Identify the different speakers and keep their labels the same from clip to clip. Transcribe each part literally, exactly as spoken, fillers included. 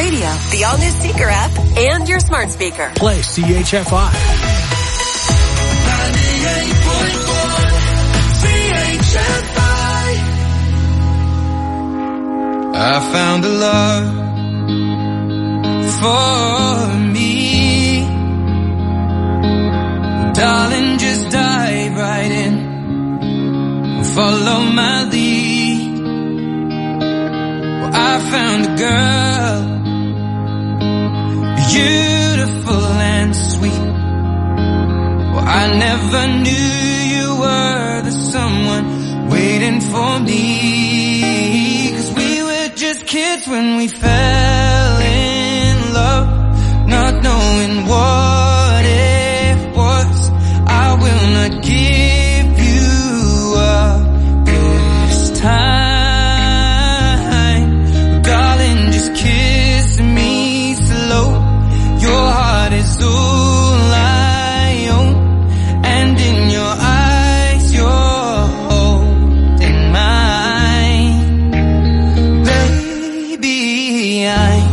Speaker 1: Radio, the all-new Seeker app, and your smart speaker.
Speaker 2: Play C H F I.
Speaker 3: ninety-eight point one C H F I. I found a love for me. Darling, just dive right in. Follow my lead. Well, I found a girl, beautiful and sweet. Well, I never knew you were the someone waiting for me. 'Cause we were just kids when we fell in love, not knowing what it was. I will not give you up this time. Darling, just kiss me slow. Your heart is all I own, and in your eyes you're holding mine. Baby, I'm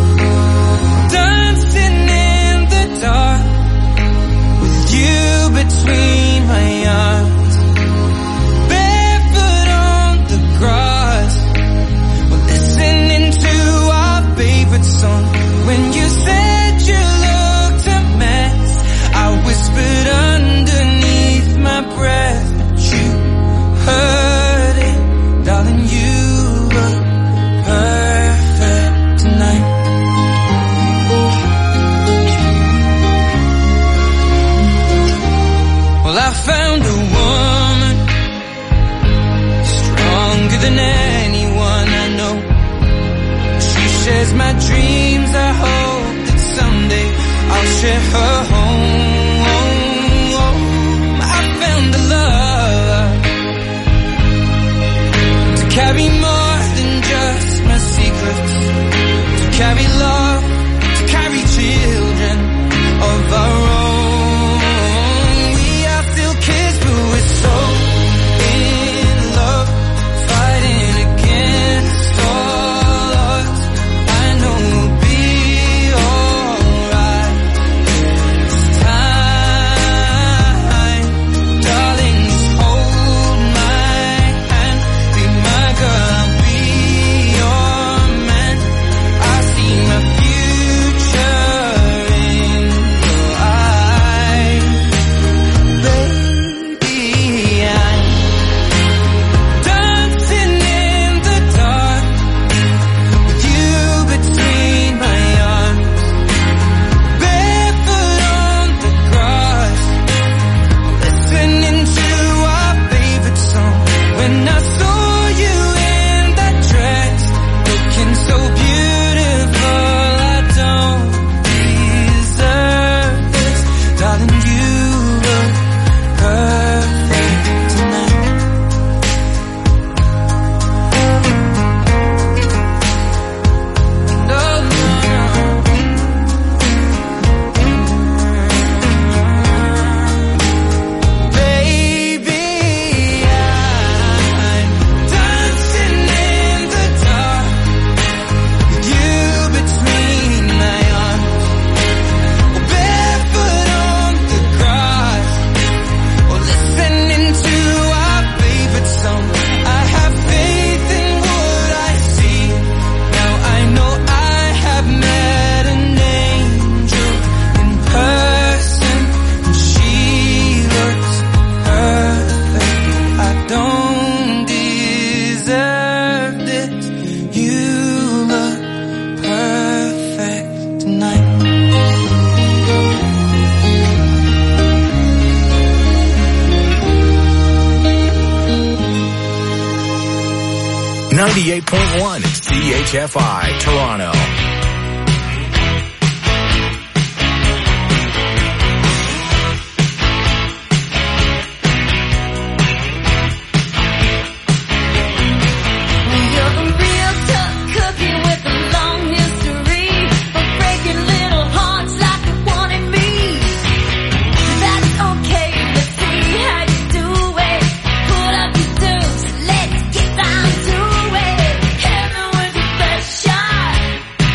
Speaker 3: dancing in the dark with you between my arms, barefoot on the grass. We're listening to our favorite song. When you said you looked a mess, I whispered underneath my breath, but you heard it. Darling, you look perfect tonight. Well, I found a woman stronger than anyone I know. She shares my dreams. I hope that someday I'll share her home. I found a love to carry more than just my secrets, to carry love, to carry children of our own. We are still kids, but we're so in love, fighting against all odds. I know we'll be alright this time. Darling, just hold my hand. Be my girl, I'll be your man. I see my future in your eyes. Baby, I'm dancing in the dark with you between my arms, barefoot on the grass, listening to our favorite song. When I saw you in that dress, looking so beautiful, I don't deserve this. Darling, you look perfect tonight. No, no, baby, I'm dancing in the dark with you between my arms, barefoot on the grass, or listening to our favorite song. I have faith in what I see. Now I know I have met an angel in person, and she looks perfect. I don't deserve this. You look perfect tonight.
Speaker 2: ninety-eight point one C H F I, Toronto.
Speaker 4: You're a real tough cookie with a long history of breaking little hearts like the one in me. That's okay, let's see how you do it. Put up your dues, let's get down to it. Heaven was your first shot.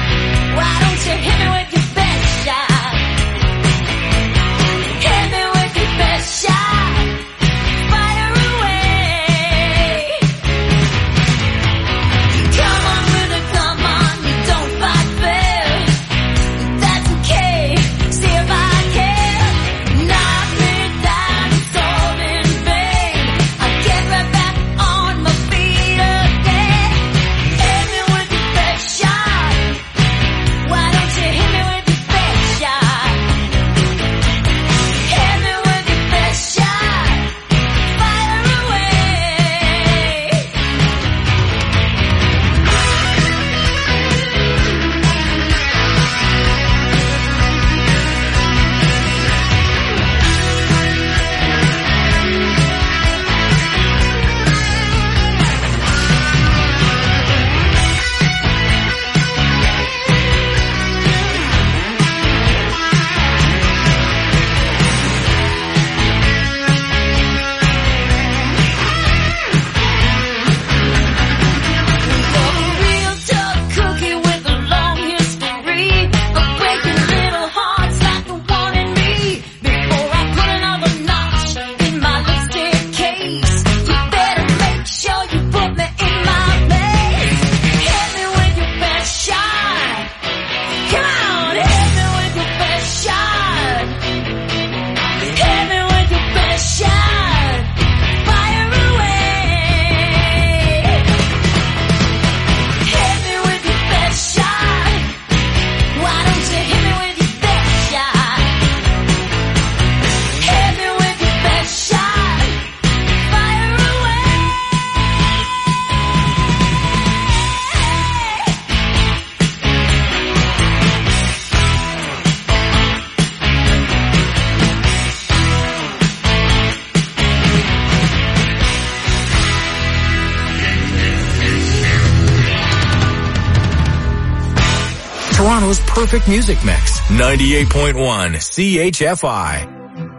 Speaker 2: Toronto's perfect music mix. ninety-eight point one C H F I.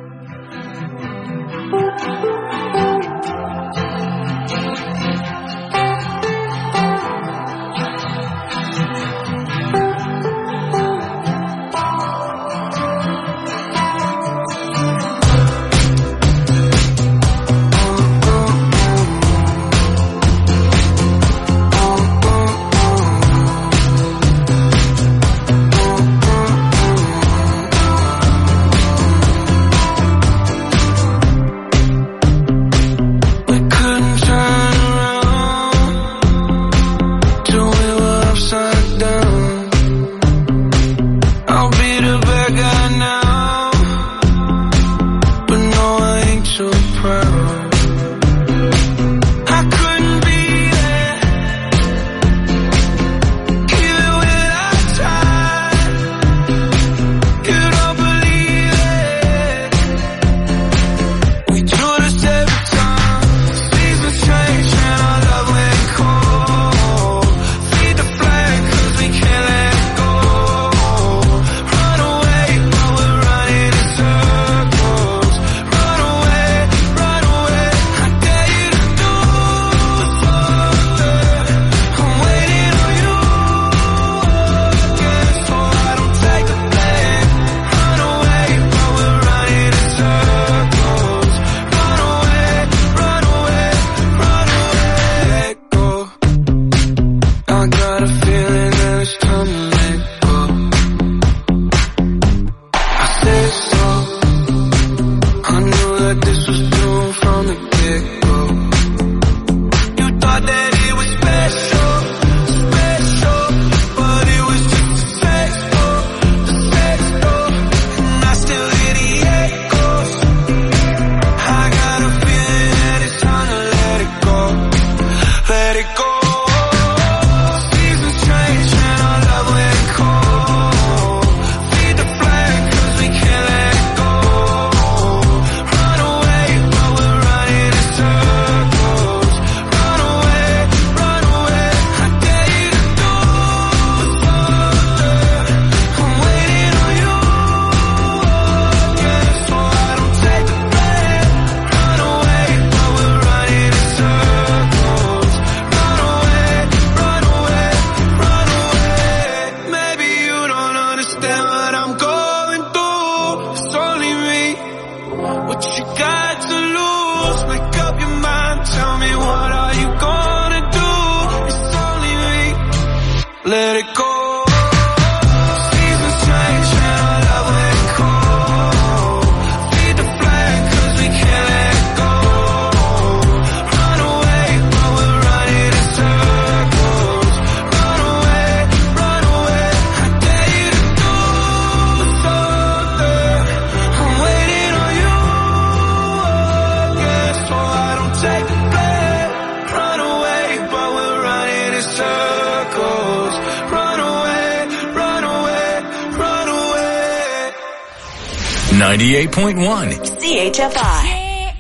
Speaker 2: ninety-eight point one
Speaker 1: C H F I.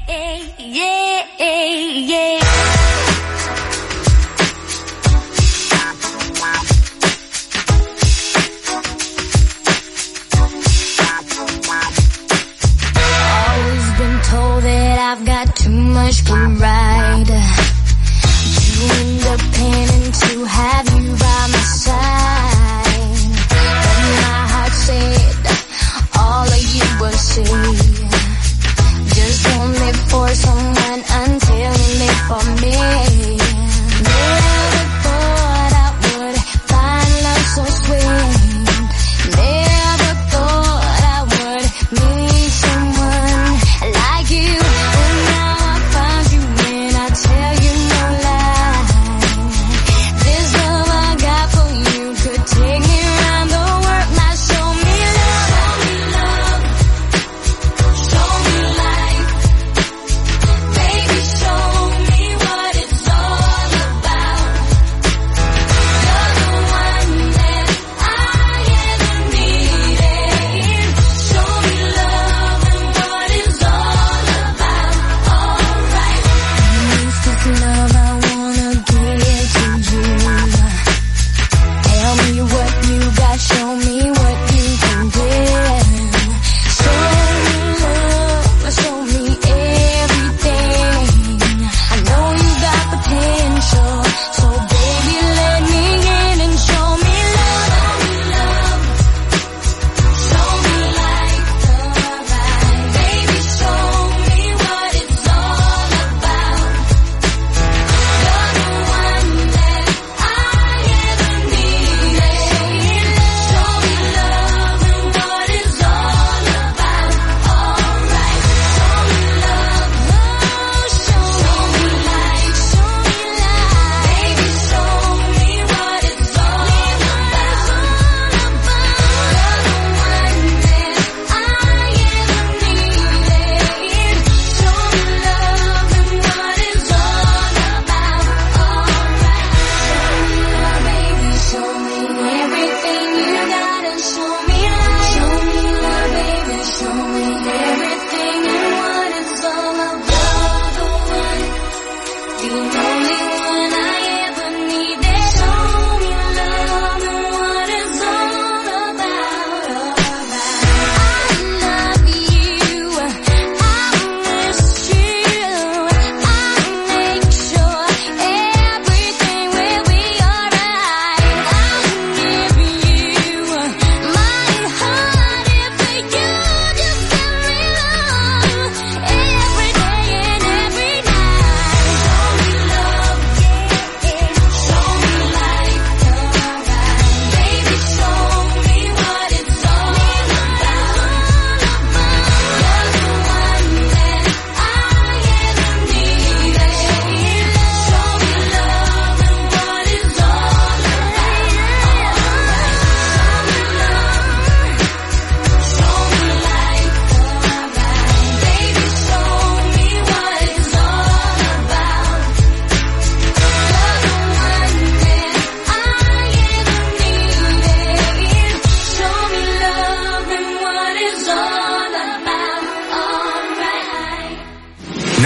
Speaker 4: Yeah, yeah, yeah. Always been told that I've got too much pride, too independent to have you by my side. But my heart said all of you will see. Just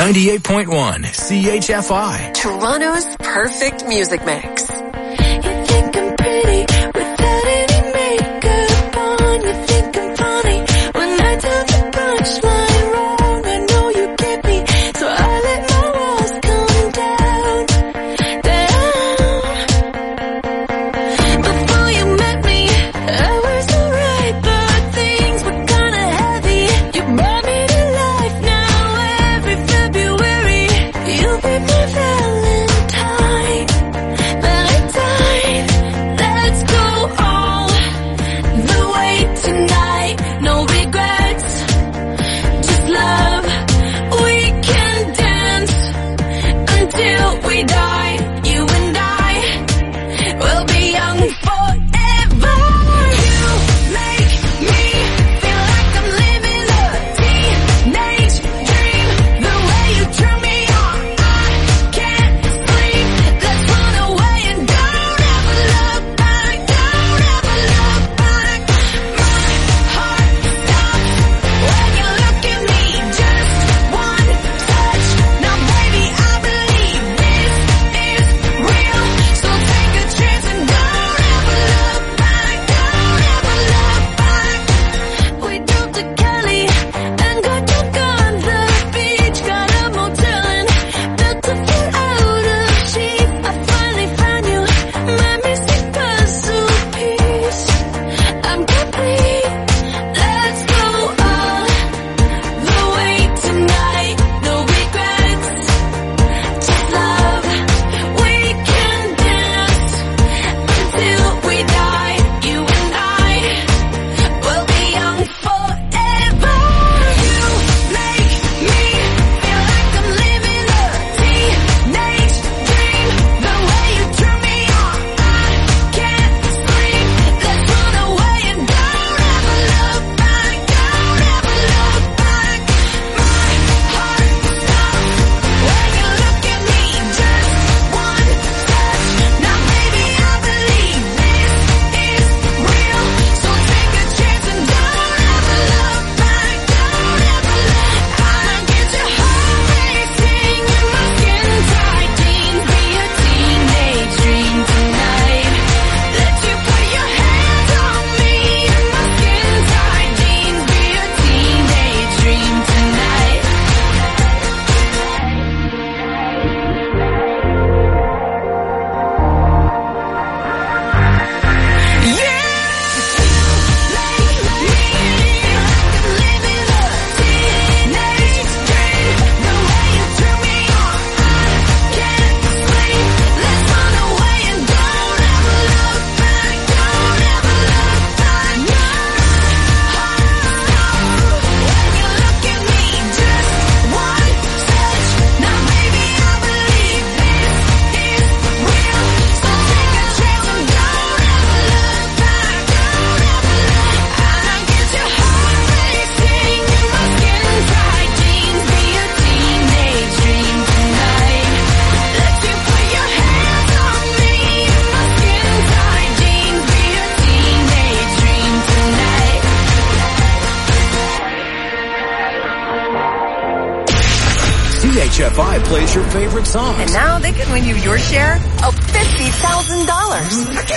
Speaker 2: ninety-eight point one C H F I.
Speaker 1: Toronto's perfect music mix.
Speaker 4: You think I'm pretty without any makeup on. You think I'm funny when I tell the punchline wrong. I know you get me, so I let my walls come down, down. Before you met me, I was alright, but things were kinda heavy. You brought me to life now every February. You be my Valentine, Valentine. Let's go all the way tonight. No regrets, just love. We can dance until we die. You and I will be young forever. You make me feel like I'm living a teenage dream. The way you turn me on, I can't sleep. Let's run away and don't ever look back. Don't ever look back. My heart stops when you look at me. Just one touch. Now baby, I believe this is real. So take a chance and don't ever look back. Don't ever look back. We drove to Cali and got drunk on the beach. Got a motel and built a fort out of sheep. I finally found you, my missing puzzle piece. I'm complete. Let's go all the way tonight. No regrets, just love. We can dance until we die. You and I will be young forever. You make me feel like I'm living a teenage dream. The way you turn me on, I can't sleep. Let's run away and don't ever look back. Don't ever look back. My heart stops when you look at me. Just one touch. Now baby, I believe this is real. So take a chance and don't ever look back. Don't ever look. I get your heart racing in my skin tight jeans. Be a teenage dream tonight. Let you put your hands on me in my skin tight jeans. Be a teenage dream tonight.
Speaker 2: C H F I plays your favorite songs.
Speaker 1: And now they can win you your share of fifty thousand dollars.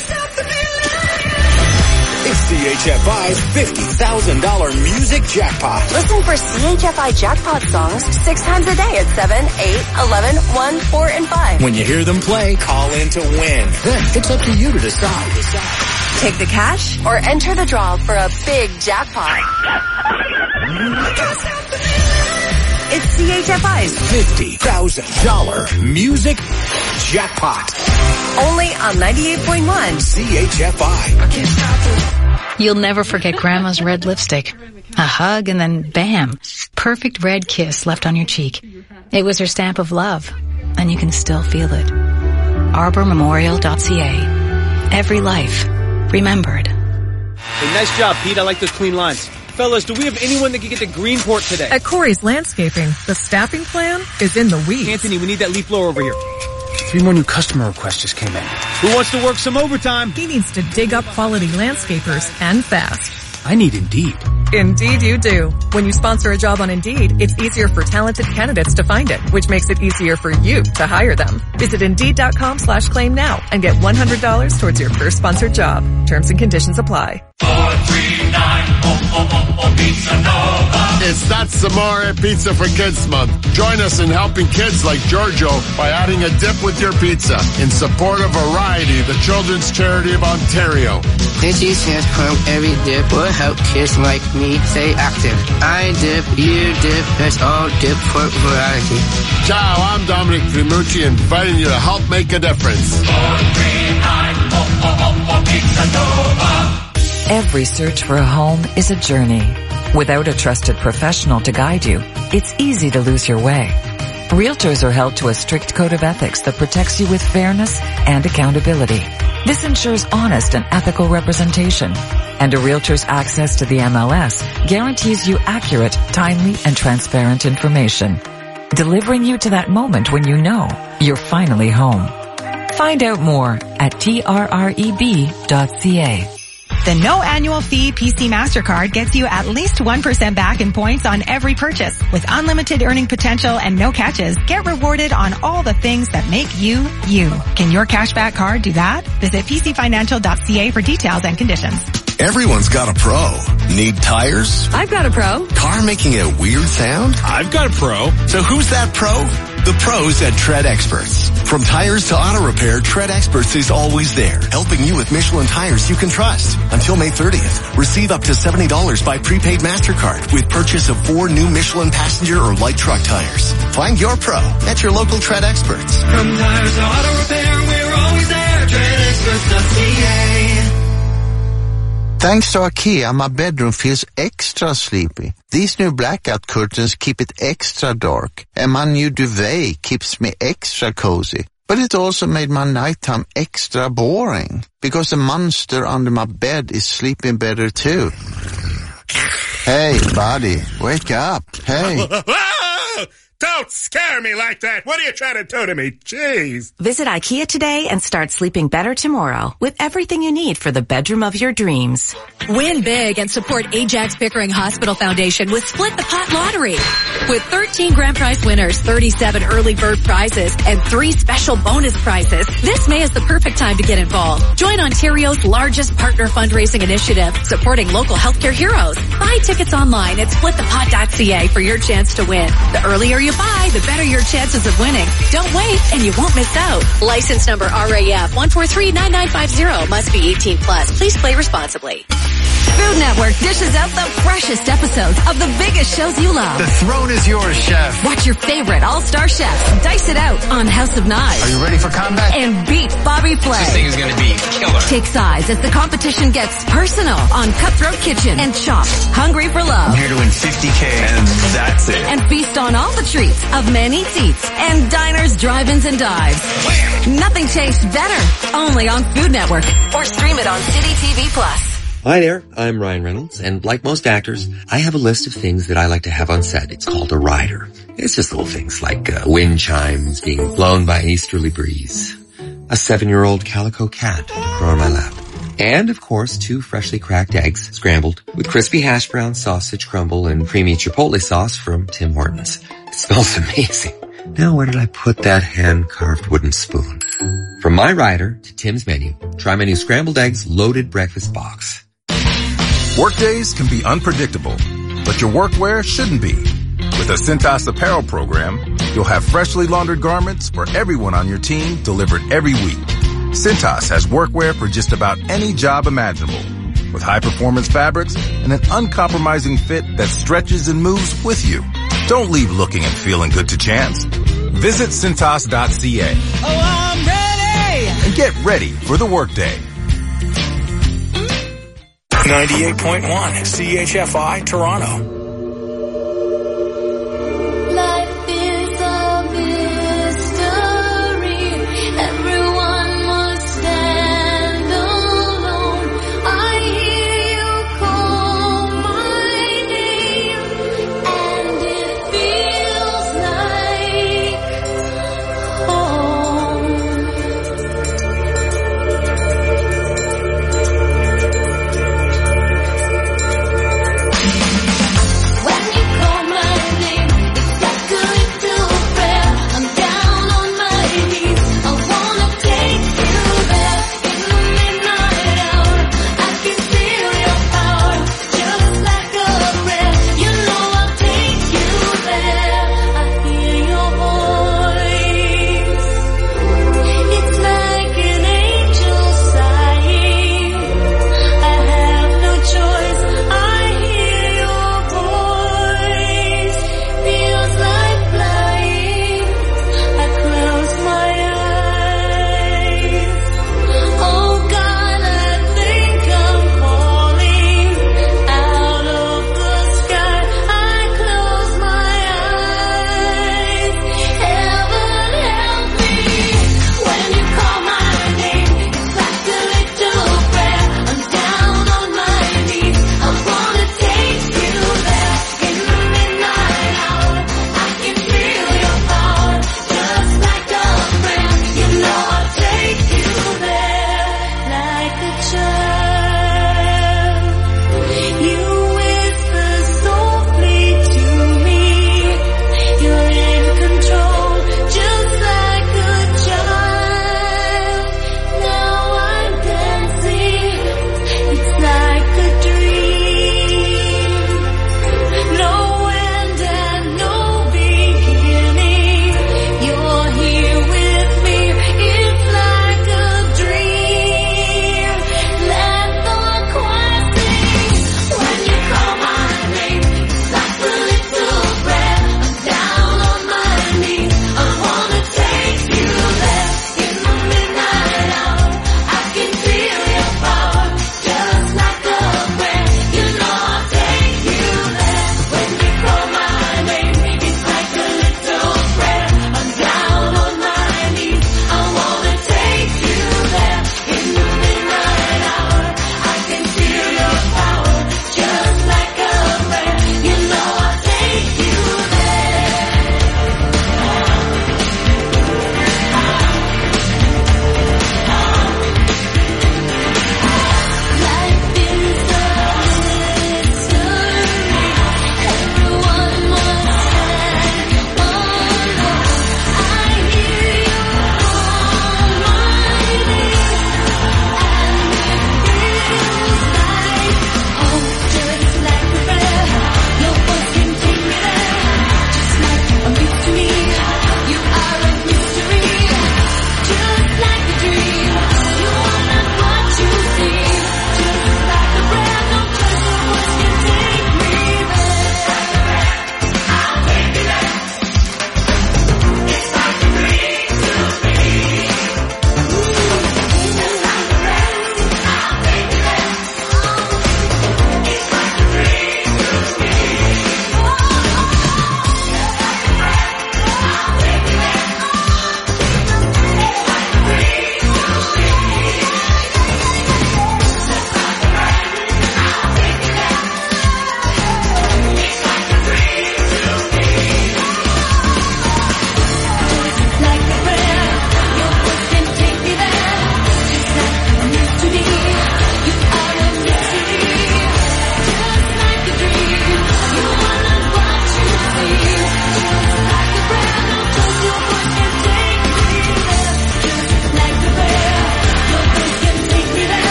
Speaker 2: It's C H F I's fifty thousand dollars music jackpot.
Speaker 1: Listen for C H F I jackpot songs six times a day at seven, eight, eleven, one, four, and five.
Speaker 2: When you hear them play, call in to win. Then it's up to you to decide.
Speaker 1: Take the cash or enter the draw for a big jackpot. It's C H F I's
Speaker 2: fifty thousand dollars music jackpot.
Speaker 1: Only on ninety-eight point one
Speaker 2: C H F I.
Speaker 5: You'll never forget Grandma's red lipstick. A hug and then bam, perfect red kiss left on your cheek. It was her stamp of love, and you can still feel it. arbor memorial dot c a. Every life remembered.
Speaker 6: Hey, nice job, Pete. I like those clean lines. Fellas, do we have anyone that can get to Greenport today?
Speaker 7: At Corey's Landscaping, the staffing plan is in the weeds.
Speaker 6: Anthony, we need that leaf blower over here. Three more new customer requests just came in. Who wants to work some overtime?
Speaker 7: He needs to dig up quality landscapers and fast.
Speaker 2: I need Indeed.
Speaker 7: Indeed you do. When you sponsor a job on Indeed, it's easier for talented candidates to find it, which makes it easier for you to hire them. Visit Indeed.com slash claim now and get one hundred dollars towards your first sponsored job. Terms and conditions apply.
Speaker 8: four three nine, oh, oh, oh, oh, Pizza Nova. It's That's Amore Pizza for Kids Month. Join us in helping kids like Giorgio by adding a dip with your pizza in support of Variety, the children's charity of Ontario.
Speaker 9: Itchy says from every dip will help kids like me stay active. I dip, you dip, let's all dip for variety.
Speaker 8: Ciao, I'm Dominic Primucci, inviting you to help make a difference. four three nine, oh, oh, oh, oh, Pizza Nova.
Speaker 10: Every search for a home is a journey. Without a trusted professional to guide you, it's easy to lose your way. Realtors are held to a strict code of ethics that protects you with fairness and accountability. This ensures honest and ethical representation. And a realtor's access to the M L S guarantees you accurate, timely, and transparent information, delivering you to that moment when you know you're finally home. Find out more at T R R E B dot C A.
Speaker 11: The no annual fee P C MasterCard gets you at least one percent back in points on every purchase. With unlimited earning potential and no catches, get rewarded on all the things that make you, you. Can your cashback card do that? Visit P C financial dot C A for details and conditions.
Speaker 12: Everyone's got a pro. Need tires?
Speaker 13: I've got a pro.
Speaker 12: Car making a weird sound?
Speaker 2: I've got a pro.
Speaker 12: So who's that pro? The pros at Tread Experts. From tires to auto repair, Tread Experts is always there, helping you with Michelin tires you can trust. Until May thirtieth, receive up to seventy dollars by prepaid MasterCard with purchase of four new Michelin passenger or light truck tires. Find your pro at your local Tread Experts.
Speaker 3: From tires to auto repair, we're always there. Tread Experts dot C A.
Speaker 14: Thanks to IKEA, my bedroom feels extra sleepy. These new blackout curtains keep it extra dark, and my new duvet keeps me extra cozy. But it also made my nighttime extra boring, because the monster under my bed is sleeping better too. Hey, buddy, wake up. Hey.
Speaker 15: Don't scare me like that. What are you trying to do to me? Jeez.
Speaker 1: Visit IKEA today and start sleeping better tomorrow with everything you need for the bedroom of your dreams.
Speaker 13: Win big and support Ajax Pickering Hospital Foundation with Split the Pot Lottery. With thirteen grand prize winners, thirty-seven early bird prizes, and three special bonus prizes, this May is the perfect time to get involved. Join Ontario's largest partner fundraising initiative, supporting local healthcare heroes. Buy tickets online at split the pot dot C A for your chance to win. The earlier you buy, the better your chances of winning. Don't wait and you won't miss out. License number R A F one four three nine nine five zero. Must be eighteen plus. Please play responsibly. Food Network dishes out the freshest episodes of the biggest shows you love.
Speaker 16: The throne is yours, chef.
Speaker 13: Watch your favorite all-star chefs dice it out on House of Knives.
Speaker 16: Are you ready for combat?
Speaker 13: And beat Bobby Flay.
Speaker 16: This thing is going to be killer.
Speaker 13: Take sides as the competition gets personal on Cutthroat Kitchen and Chopped, Hungry for Love.
Speaker 16: You're doing fifty K and that's it.
Speaker 13: And feast on all the treats of Man Eats Eats and diners, drive-ins, and dives. Nothing tastes better. Only on Food Network. Or stream it on City T V Plus.
Speaker 17: Hi there, I'm Ryan Reynolds, and like most actors, I have a list of things that I like to have on set. It's called a rider. It's just little things like uh, wind chimes being blown by an easterly breeze, a seven-year-old calico cat to grow on my lap, and, of course, two freshly cracked eggs scrambled with crispy hash brown sausage crumble and creamy chipotle sauce from Tim Hortons. It smells amazing. Now where did I put that hand-carved wooden spoon? From my rider to Tim's menu, try my new scrambled eggs loaded breakfast box.
Speaker 18: Workdays can be unpredictable, but your workwear shouldn't be. With a Cintas apparel program, you'll have freshly laundered garments for everyone on your team delivered every week. Cintas has workwear for just about any job imaginable, with high-performance fabrics and an uncompromising fit that stretches and moves with you. Don't leave looking and feeling good to chance. Visit Cintas dot C A.
Speaker 3: Oh, I'm ready!
Speaker 18: And get ready for the workday.
Speaker 2: ninety-eight point one C H F I Toronto.
Speaker 4: Life is a mystery. Everyone must stand alone. I hear you call my name, and it feels like home.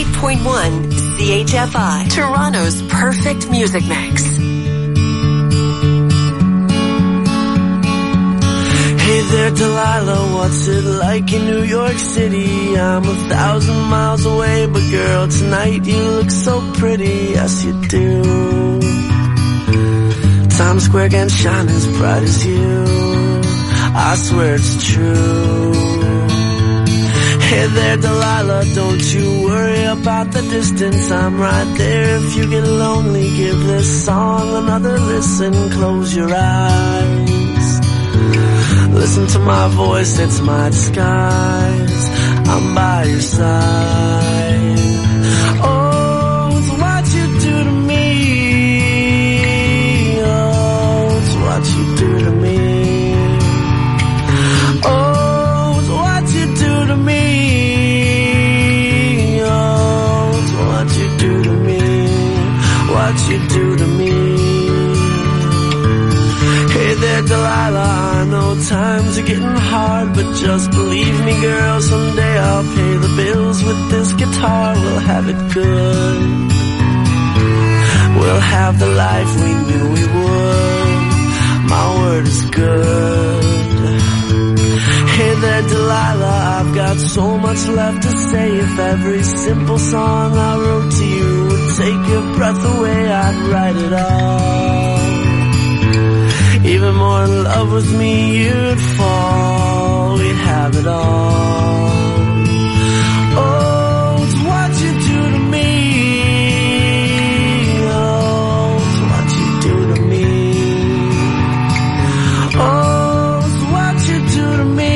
Speaker 1: ninety-eight point one C H F I, Toronto's perfect music mix.
Speaker 19: Hey there, Delilah, what's it like in New York City? I'm a thousand miles away, but girl, tonight you look so pretty, yes you do. Times Square can shine as bright as you, I swear it's true. Hey there, Delilah, don't you worry about the distance, I'm right there. If you get lonely, give this song another listen, close your eyes. Listen to my voice, it's my disguise, I'm by your side. Oh, it's what you do to me. Oh, it's what you do to me. Oh, it's what you do to me. Oh, it's what you do to me. What you do to me. Hey there, Delilah, I know times are getting hard, but just believe me, girl, someday I'll pay the bills with this guitar. We'll have it good. We'll have the life we knew we would. My word is good. Hey there, Delilah, I've got so much left to say. If every simple song I wrote to you would take your breath away, I'd write it all. Even more in love with me, you'd fall. We'd have it all. Oh, it's what you do to me. Oh, it's what you do to me. Oh, it's what you do to me.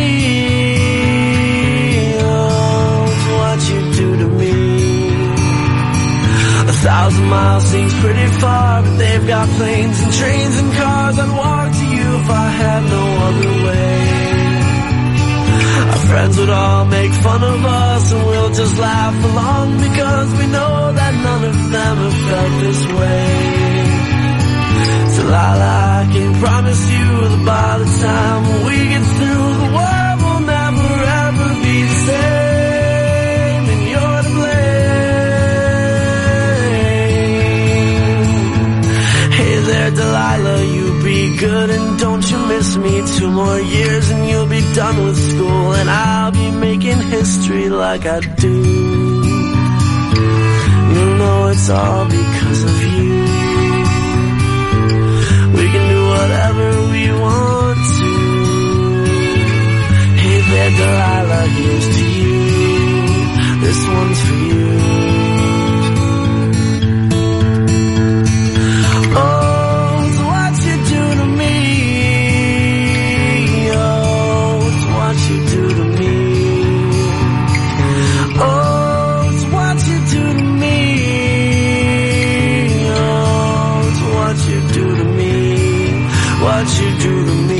Speaker 19: Oh, it's what you do to me. A thousand miles seems pretty far, but they've got planes and trains and cars. I'd walk to you if I had no other way. Our friends would all make fun of us, and we'll just laugh along, because we know that none of them have felt this way. Delilah, I can promise you that by the time we get through, the world will never ever be the same, and you're to blame. Hey there, Delilah, you be good and don't you miss me. Two more years and you'll be done with school, and I'll be making history like I do. You know it's all because of you. We can do whatever we want to. Hey there, Delilah, here's to you. This one's for you. Oh, it's what you do to me. Oh, it's what you do to me. Oh, it's what you do to me. Oh, it's what you do to me. What you do to me.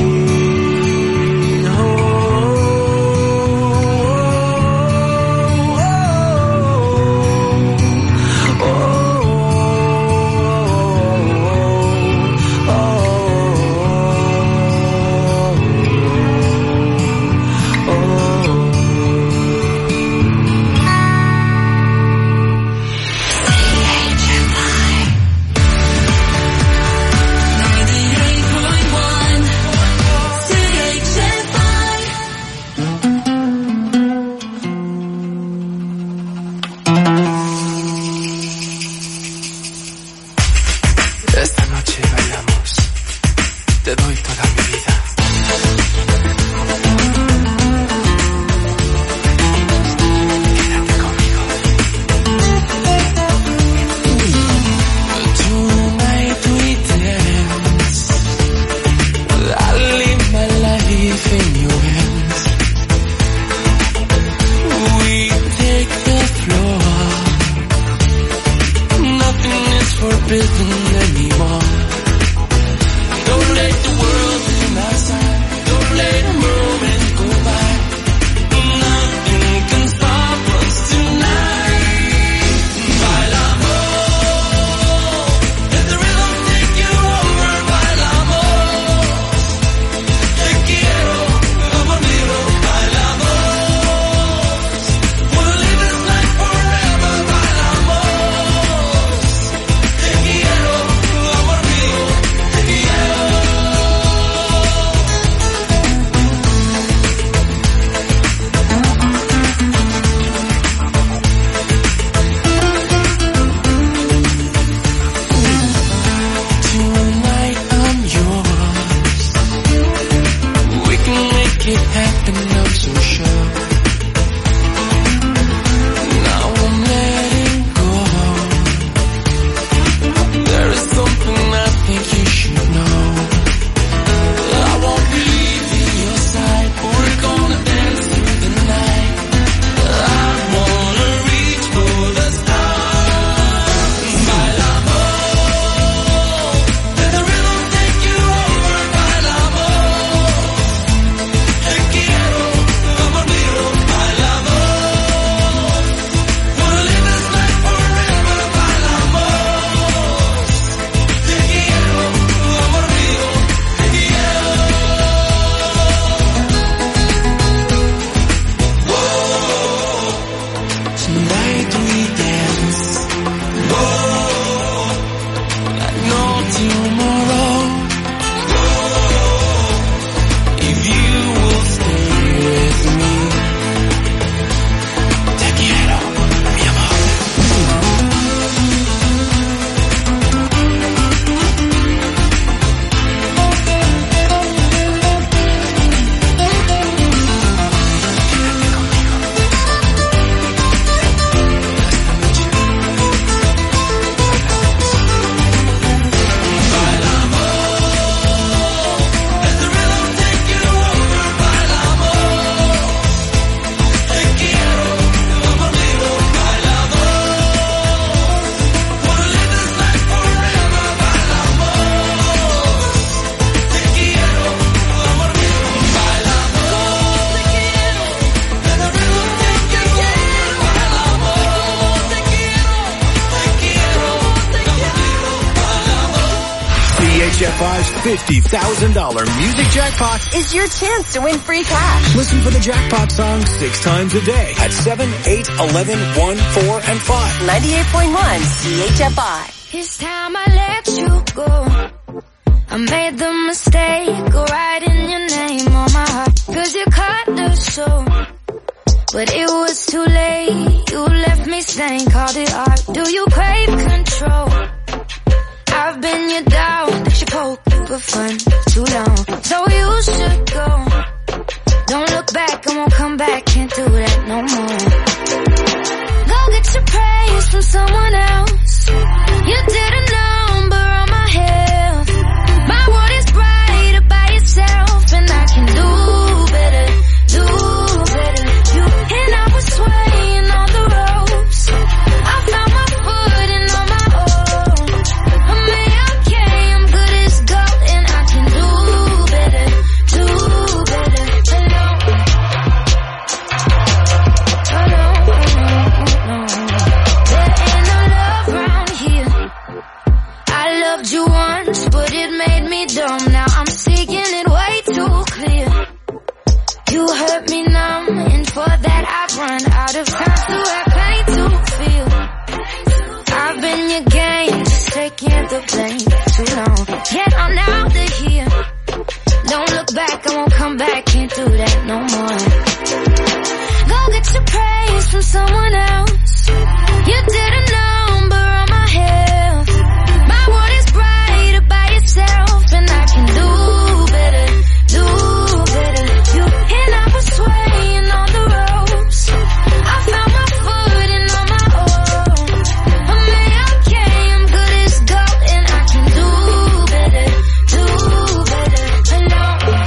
Speaker 20: Esta noche bailamos, te doy toda mi vida. Quédate conmigo. Tonight we dance, I live my life in your hands. We take the floor, nothing is forbidden anymore. Don't let the world deny
Speaker 2: H F I's fifty thousand dollars music jackpot
Speaker 1: is your chance to win free cash.
Speaker 2: Listen for the jackpot song six times a day at seven, eight, eleven, one, four, and five.
Speaker 1: ninety-eight point one C H F I.
Speaker 4: It's time I let you go. I made the mistake of writing your name on my heart, cause you cut the show. But it was too late, you left me stained, called it art. Do you crave control? I've been your dog, that you poke for fun too long. So you should go. Don't look back, I won't come back, can't do that no more. Go get your praise from someone else. You did a number on my health. My world is brighter by yourself, and I can do better, do better. You and I was swaying on the ropes. I found my footing on my own. I'm A-okay, I'm good as gold, and I can do better, do better. Hello, hello, there ain't no love around here. I loved you once, but it made me dumb. Now I'm seeing it way too clear. You hurt me numb, and for that I've run out of time to have pain to feel. I've been your game, just taking the blame too long. Get on out of here. Don't look back, I won't come back, can't do that no more. Go get your praise from someone else. You did a number on my health. My world is brighter by yourself, and I can do better, do better. You and I was swaying on the ropes. I found my footing on my own. I'm A-okay, I'm good as gold, and I can do better, do better. Hello.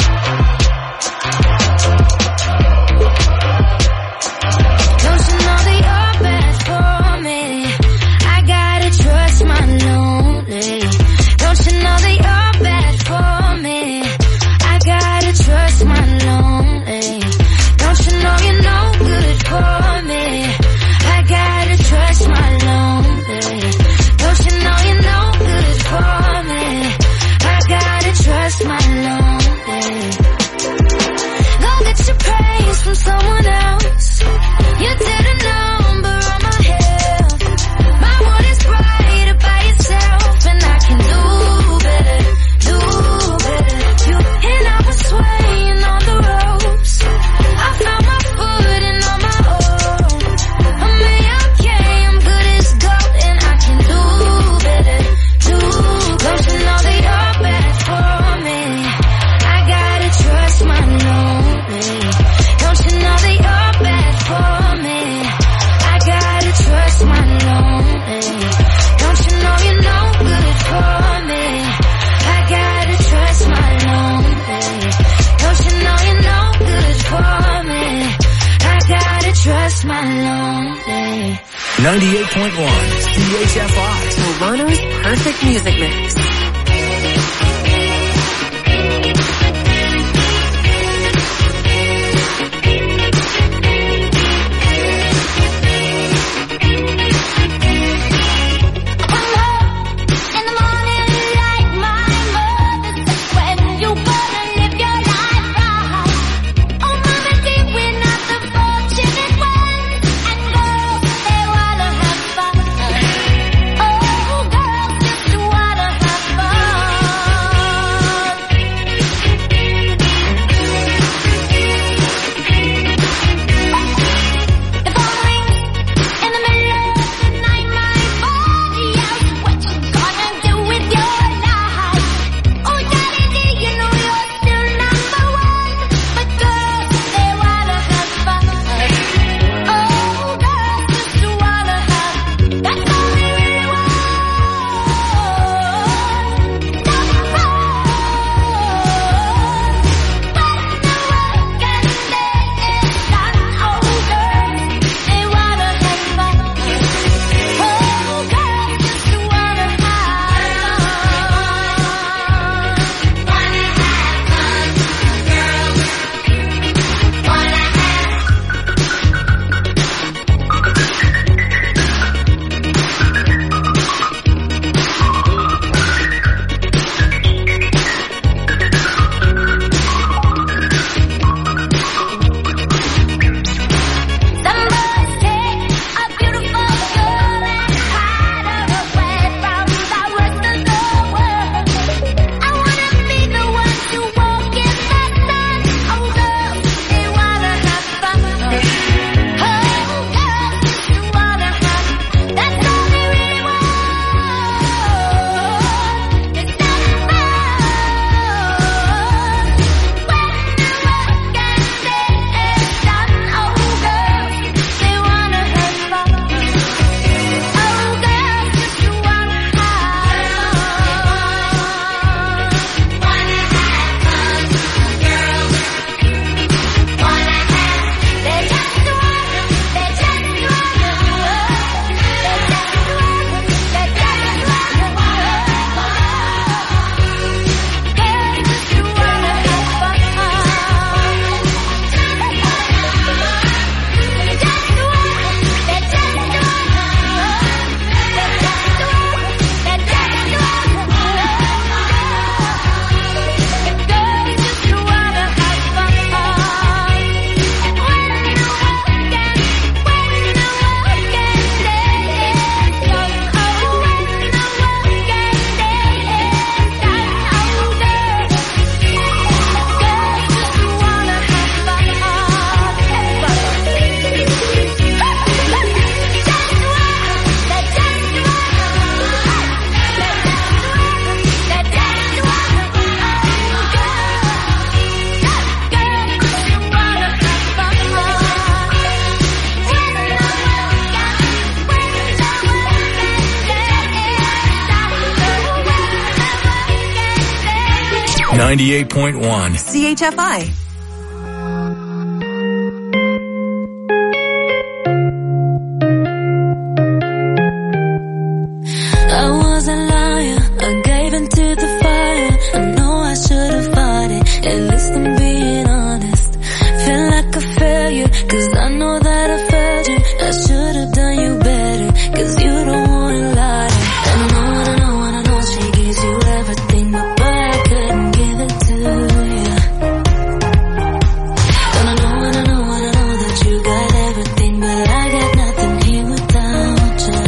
Speaker 4: Don't you know that you're bad for me? I gotta trust my lonely. Don't you know that you're bad for me? I gotta trust my lonely. Don't you know you're no good for me? I gotta trust my lonely. Don't you know you're no good for me? I gotta trust my lonely. Go get your praise from someone else. You did a number on my health. My world is brighter by yourself, and I can do better, do better. You and I was swaying on the ropes. I found my footing on my own. I'm A-okay, I'm good as gold, and I can do better, do better. Don't you know that you're bad for me? I gotta trust my lonely. Don't you know that you're bad for me? I gotta trust my lonely. Don't you know you're no good for me? I gotta trust my lonely. Don't you know you're no good for me? I gotta trust my lonely.
Speaker 2: ninety-eight point one C H F I.
Speaker 1: Solano's perfect music mix.
Speaker 4: Oh, girls just wanna have fun.
Speaker 2: ninety-eight point one.
Speaker 1: C H F I.
Speaker 4: I was a liar, I gave into the fire. I know I should have fought it, at least I'm being honest. Feel like a failure, cause I know that I failed you. I should have done you better, cause you don't wanna lie. And I know, and I know, and I know she gives you everything, but boy, I couldn't give it to you. And I know, and I know, and I know that you got everything, but I got nothing here without you.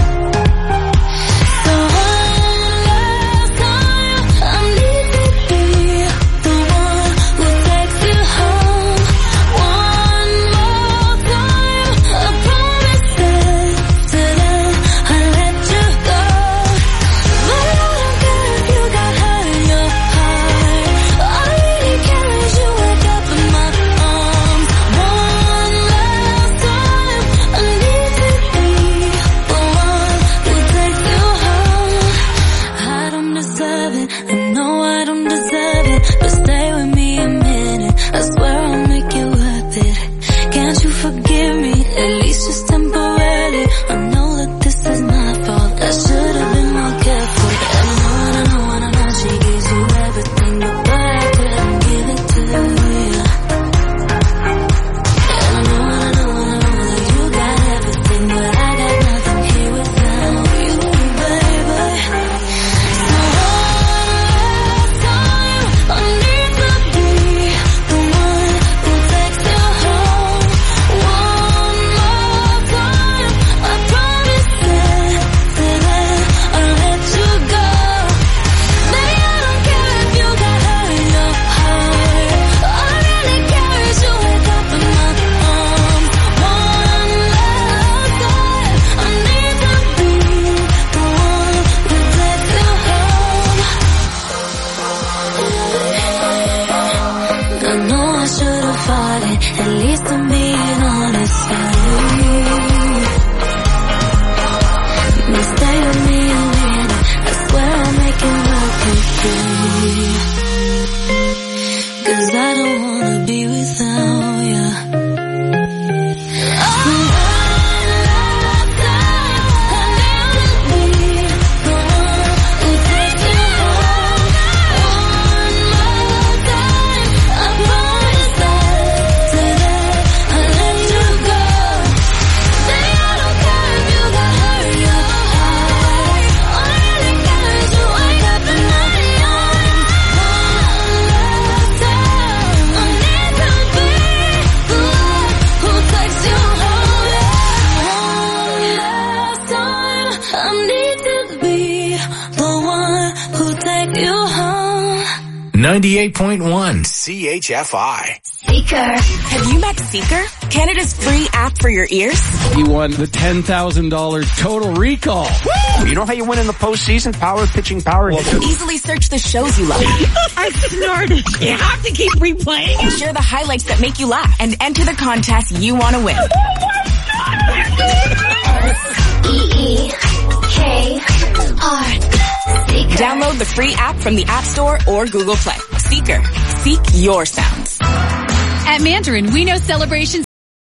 Speaker 4: So one last time, I need to be the one who takes you home. One more time, I promise that today I'll let you go. But I don't care if you got hurt in your heart. All I really care is you wake up in my arms. One last time, I need to be the one who takes you home. I don't deserve it, I know I don't deserve it, but stay with me a minute, I swear I'll make it worth it. Can't you forgive me, at least just temporarily? I know that this is my fault, I should have been more careful. I know, and I know, and I know she gives you everything, but boy, I couldn't give it to you. And I know, and I know, and I know that you got everything, but I got nothing here without you, baby. So one last time, I need to be the one who takes you home. One more time, I promise that today I'll let you go. Baby, I don't care if you got hurt in your heart. All I really care is you wake up in my arms. One last time, I need to be the one who takes you home. I know I should have fought it, at least I'm being honest with you. But stay with me a minute, I swear I'll make it work with you. Cause I don't wanna be without you. Oh, one last time, I need to be the one who takes you home. One more time, I promise that today I'll let you go. Baby, I don't care if you got hurt in your heart. All I really care is you wake up in my arms. One last time, I need to be the one who takes you home. One last time, I need to be the one who takes you home.
Speaker 2: ninety-eight point one C H F I.
Speaker 1: Seeker. Have you met Seeker? Canada's free app for your ears?
Speaker 6: He won the ten thousand dollars Total Recall.
Speaker 21: You know how you win in the postseason? Power, pitching power.
Speaker 1: Easily search the shows you love.
Speaker 11: I snorted. You have to keep replaying it.
Speaker 1: Share the highlights that make you laugh and enter the contest you want to win. E E K R. Download the free app from the App Store or Google Play. Seeker. Seek your sounds.
Speaker 13: At Mandarin, we know celebrations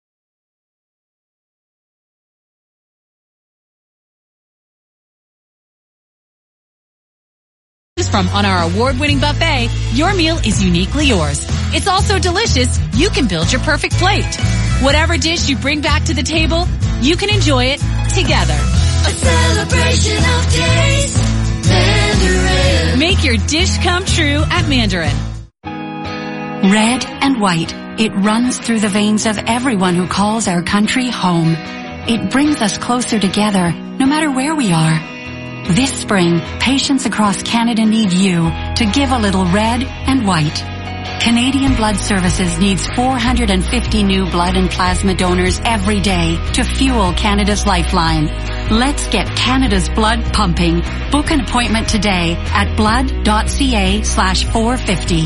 Speaker 13: from on our award-winning buffet. Your meal is uniquely yours. It's also delicious. You can build your perfect plate. Whatever dish you bring back to the table, you can enjoy it together.
Speaker 4: A celebration of taste. Mandarin.
Speaker 13: Make your dish come true at Mandarin.
Speaker 22: Red and white, it runs through the veins of everyone who calls our country home. It brings us closer together, no matter where we are. This spring, patients across Canada need you to give a little red and white. Canadian Blood Services needs four hundred fifty new blood and plasma donors every day to fuel Canada's lifeline. Let's get Canada's blood pumping. Book an appointment today at blood.ca slash 450.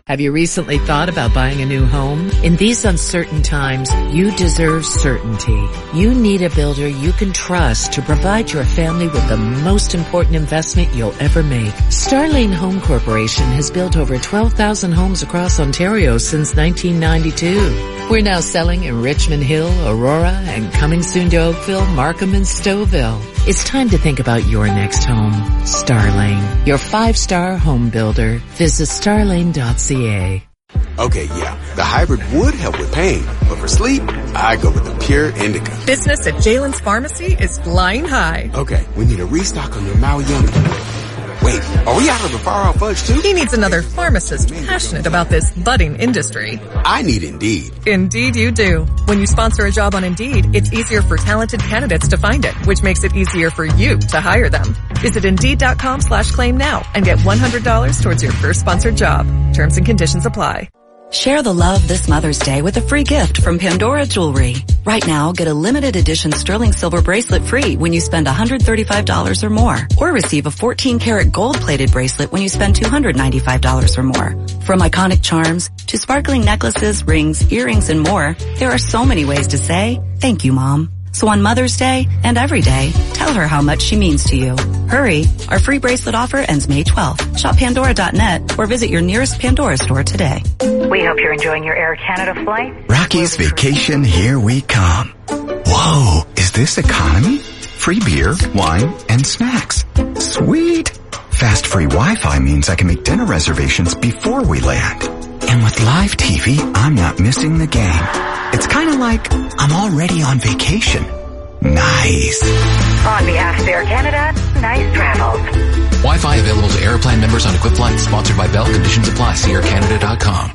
Speaker 5: Have you recently thought about buying a new home? In these uncertain times, you deserve certainty. You need a builder you can trust to provide your family with the most important investment you'll ever make. Starlane Home Corporation has built over twelve thousand homes across Ontario since nineteen ninety-two. We're now selling in Richmond Hill, Aurora, and coming soon to Oakville, Markham, and Stouffville. It's time to think about your next home. Starlane, your five-star home builder. Visit starlane dot c a.
Speaker 7: Okay, yeah, the hybrid would help with pain, but for sleep, I go with the Pure Indica.
Speaker 23: Business at Jalen's Pharmacy is flying high.
Speaker 7: Okay, we need a restock on your Maui Yummy. Wait, are we out of the far-off fudge too?
Speaker 23: He needs another pharmacist passionate about this budding industry.
Speaker 7: I need Indeed.
Speaker 23: Indeed you do. When you sponsor a job on Indeed, it's easier for talented candidates to find it, which makes it easier for you to hire them. Visit Indeed.com slash claim now and get one hundred dollars towards your first sponsored job. Terms and conditions apply.
Speaker 24: Share the love this Mother's Day with a free gift from Pandora Jewelry. Right now, get a limited edition sterling silver bracelet free when you spend one hundred thirty-five dollars or more. Or receive a fourteen karat gold-plated bracelet when you spend two hundred ninety-five dollars or more. From iconic charms to sparkling necklaces, rings, earrings, and more, there are so many ways to say, thank you, Mom. So on Mother's Day and every day, tell her how much she means to you. Hurry, our free bracelet offer ends May twelfth. Shop Pandora dot net or visit your nearest Pandora store today.
Speaker 25: We hope you're enjoying your Air Canada flight.
Speaker 26: Rocky's Vacation, here we come. Whoa, is this economy? Free beer, wine, and snacks. Sweet. Fast free Wi-Fi means I can make dinner reservations before we land. And with live T V, I'm not missing the game. It's kind of like I'm already on vacation. Nice.
Speaker 25: On behalf of Air Canada, nice travels.
Speaker 27: Wi-Fi available to Airplan members on equipped flights. Sponsored by Bell. Conditions apply. See air canada dot com.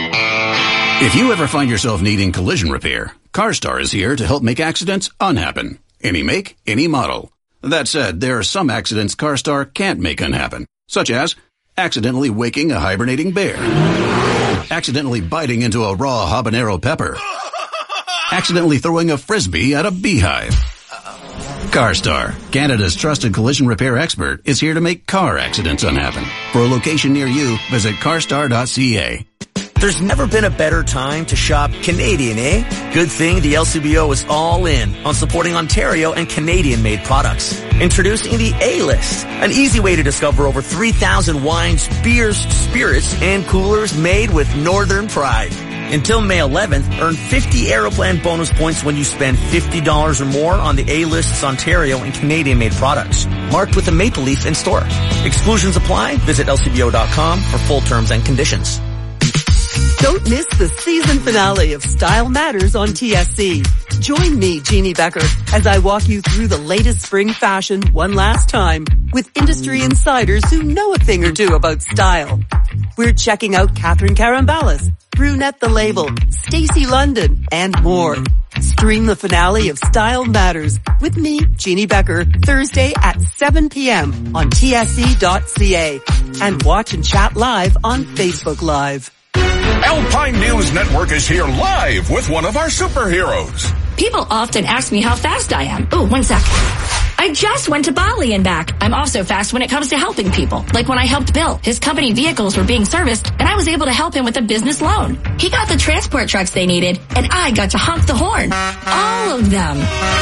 Speaker 28: If you ever find yourself needing collision repair, CarStar is here to help make accidents unhappen. Any make, any model. That said, there are some accidents CarStar can't make unhappen, such as accidentally waking a hibernating bear, accidentally biting into a raw habanero pepper, accidentally throwing a frisbee at a beehive. CarStar, Canada's trusted collision repair expert, is here to make car accidents unhappen. For a location near you, visit carstar dot c a.
Speaker 29: There's never been a better time to shop Canadian, eh? Good thing the L C B O is all in on supporting Ontario and Canadian-made products. Introducing the A-List, an easy way to discover over three thousand wines, beers, spirits, and coolers made with Northern pride. Until May eleventh, earn fifty Aeroplan bonus points when you spend fifty dollars or more on the A-List's Ontario and Canadian-made products, marked with a maple leaf in store. Exclusions apply. Visit L C B O dot com for full terms and conditions.
Speaker 30: Don't miss the season finale of Style Matters on T S C. Join me, Jeannie Becker, as I walk you through the latest spring fashion one last time with industry insiders who know a thing or two about style. We're checking out Catherine Carambalis, Brunette the Label, Stacey London, and more. Stream the finale of Style Matters with me, Jeannie Becker, Thursday at seven p.m. on T S C dot c a and watch and chat live on Facebook Live.
Speaker 15: Alpine News Network is here live with one of our superheroes.
Speaker 31: People often ask me how fast I am. Oh, one sec. I just went to Bali and back. I'm also fast when it comes to helping people. Like when I helped Bill. His company vehicles were being serviced, and I was able to help him with a business loan. He got the transport trucks they needed, and I got to honk the horn. All of them.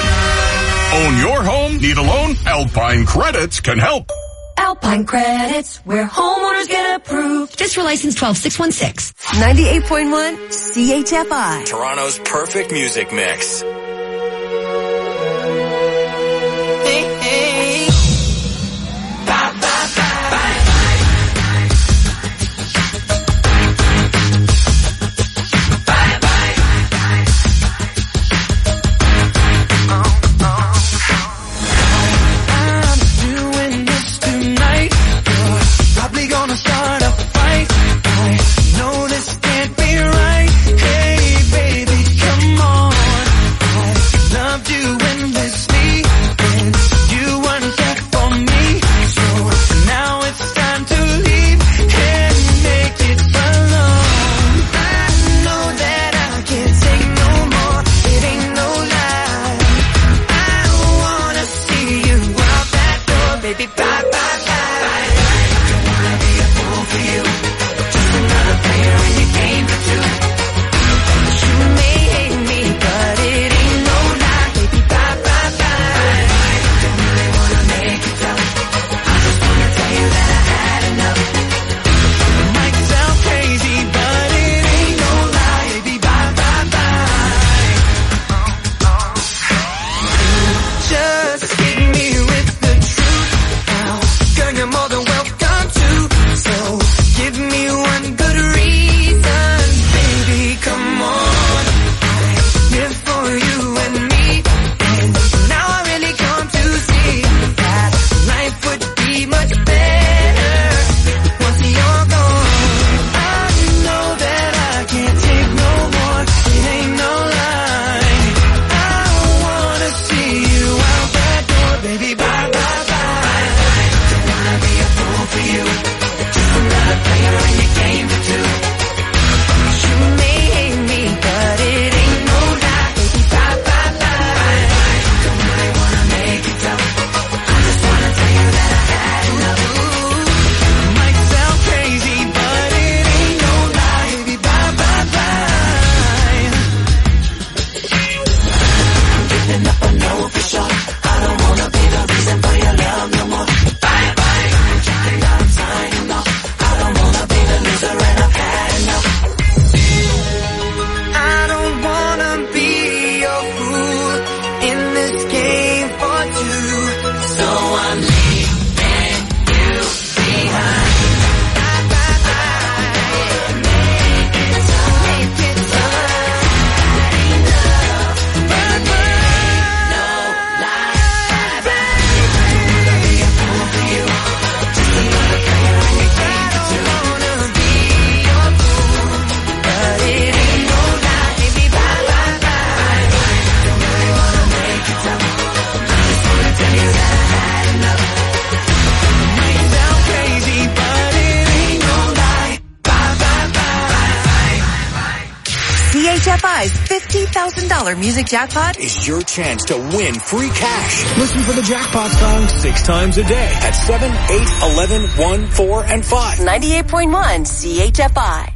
Speaker 15: Own your home? Need a loan? Alpine Credits can help.
Speaker 31: Alpine Credits, where homeowners get approved. Just for license twelve six one six.
Speaker 30: ninety-eight point one C H F I.
Speaker 2: Toronto's perfect music mix.
Speaker 30: Hey, hey. Bye, bye, bye, bye. Bye, bye. I'm doing this tonight. You're probably gonna start a fight. I know this can't be right. Hey, baby, come on.
Speaker 3: H F I's fifty thousand dollars music jackpot
Speaker 2: is your chance to win free cash. Listen for the jackpot song six times a day at seven, eight, eleven, one, four, and five.
Speaker 3: ninety-eight point one C H F I.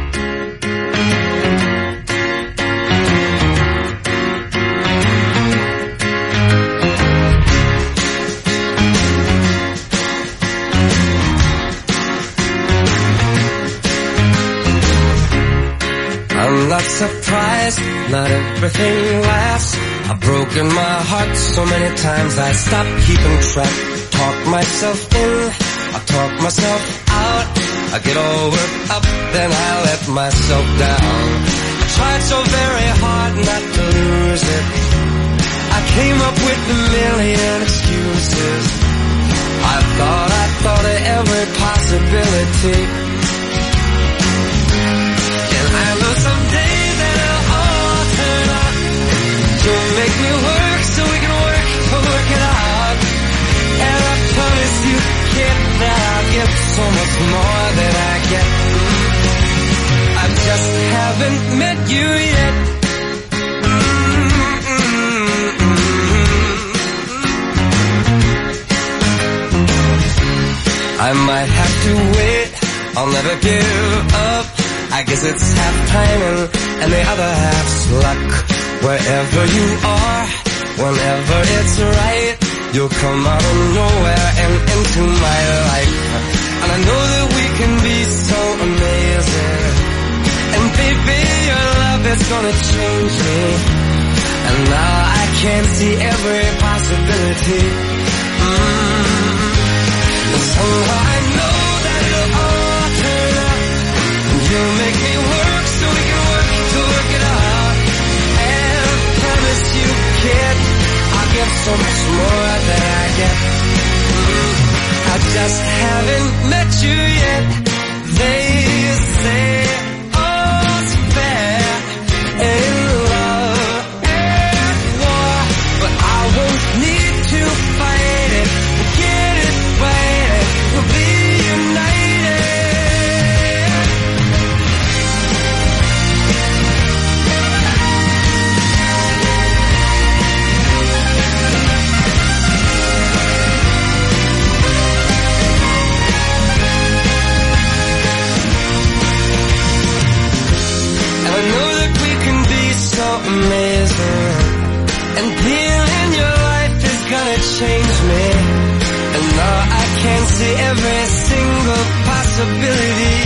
Speaker 8: I'm not surprised, not everything lasts. I've broken my heart so many times I stopped keeping track. Talk myself in, I talk myself out. I get all worked up, then I let myself down. I tried so very hard not to lose it. I came up with a million excuses. I thought, I thought of every possibility. I know someday that it'll all turn out. You'll make me work so we can work to work it out. And I promise you, kid, that I'll get so much more than I get. I just haven't met you yet. I might have to wait, I'll never give up. I guess it's half timing and the other half's luck. Wherever you are, whenever it's right, you'll come out of nowhere and into my life. And I know that we can be so amazing. And baby, your love is gonna change me. And now I can see every possibility. Mm. And somehow I know that it'll all turn out. You'll make me work so we can work to work it out. And I promise you, kid, I'll give so much more than I get. I just haven't met you yet. They say all's fair in love and war, but I won't need to fight it. We'll get it right, we'll be united. Amazing, and being in your life is gonna change me. And now I can see every single possibility.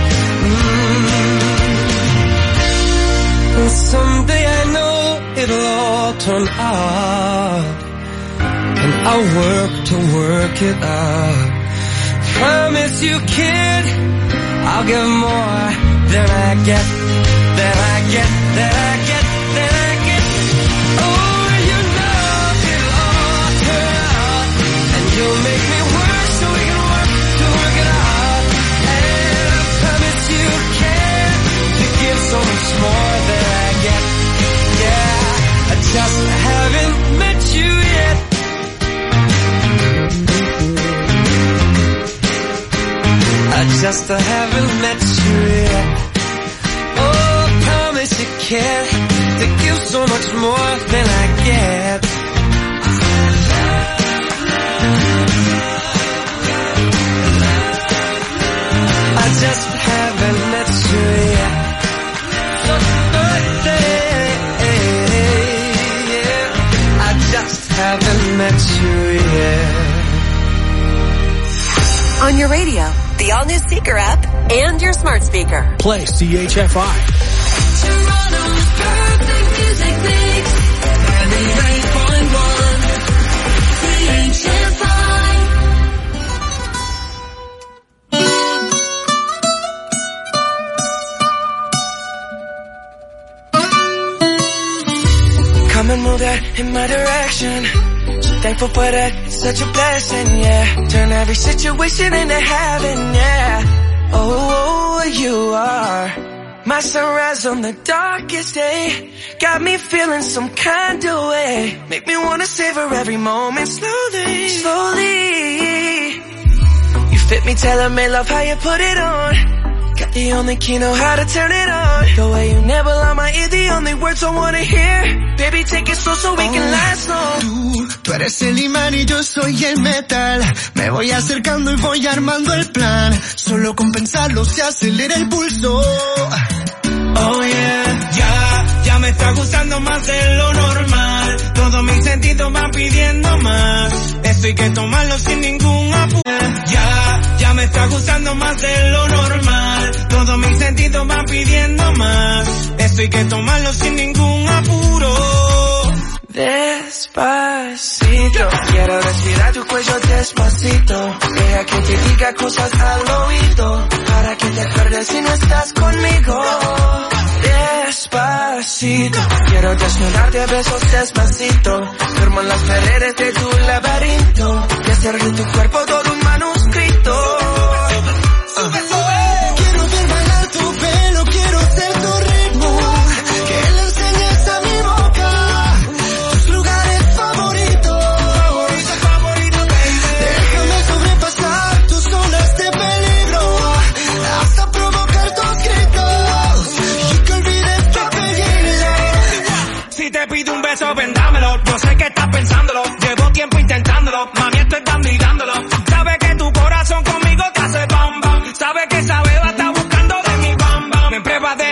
Speaker 8: Mm. And someday I know it'll all turn out, and I'll work to work it out. Promise you, kid, I'll give more than I get, than I get, than I get. You'll make me work so we can work to work it out. And I promise you can to give so much more than I get. Yeah, I just haven't met you yet. I just haven't met you yet. Oh, I promise you can to give so much more than I get. I just haven't met you yet. I just haven't met you yet.
Speaker 3: On your radio, the all-new Seeker app, and your smart speaker.
Speaker 2: Play C H F I.
Speaker 4: Toronto's perfect music mix. ninety-eight point one C H F I.
Speaker 8: Come and move that in my direction. So thankful for that, it's such a blessing, yeah. Turn every situation into heaven, yeah. Oh, you are my sunrise on the darkest day. Got me feeling some kind of way. Make me wanna savor every moment slowly, slowly. You fit me, tailor-made, love how you put it on. Got the only key, know how to turn it on. The way you never lie my ear, the only words I wanna hear. Baby, take it slow so we can last long.
Speaker 6: Tú, tú eres el imán y yo soy el metal. Me voy acercando y voy armando el plan. Solo con pensarlo se acelera el pulso.
Speaker 8: Oh yeah, ya, ya me está gustando más de lo normal. Todos mis sentidos van pidiendo más. Esto hay que tomarlo sin ningún apuro. Ya, ya me está gustando más de lo normal. Todos mis sentidos van pidiendo más. Esto hay que tomarlo sin ningún apuro. Despacito, quiero respirar tu cuello despacito. Deja que te diga cosas al oído, para que te acuerdes si no estás conmigo. Despacito, quiero desnudarte a besos despacito. Duermo en las paredes de tu laberinto y hacer de tu cuerpo todo un manuscrito. Sube, sube.
Speaker 6: Quiero ver bailar tu pelo, quiero ser tu ritmo. Que le enseñes a mi boca tus lugares favoritos.
Speaker 8: Favorito, favorito, baby.
Speaker 6: Déjame sobrepasar tus zonas de peligro, hasta provocar tus gritos y que olvides tu apellido.
Speaker 8: Si te pido un beso, vendámelo. Yo sé que